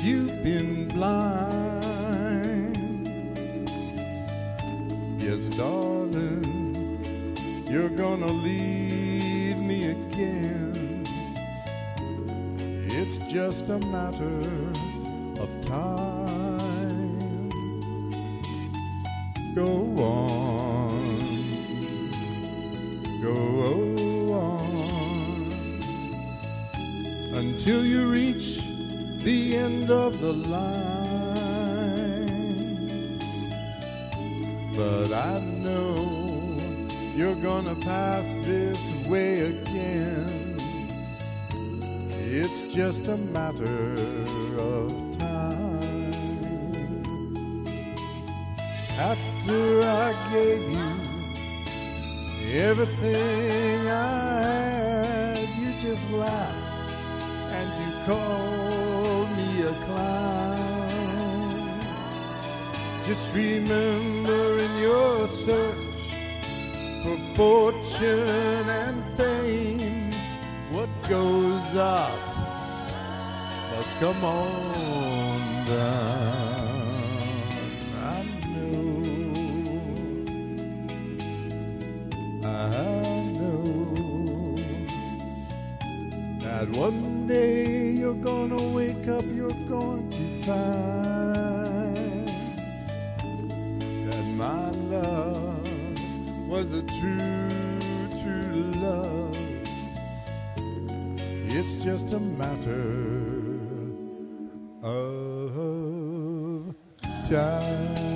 you've been blind. Yes, darling, you're gonna leave me again. It's just a matter of time. Go on, go on, until you reach the end of the line. But I know you're gonna pass this way again. It's just a matter of time. After I gave you everything I had, you just laughed and you called me a clown. Just remember, in your search for fortune and fame, what goes up must come on down. I know that one day you're gonna wake up, you're going to find that my love was a true love. It's just a matter of time.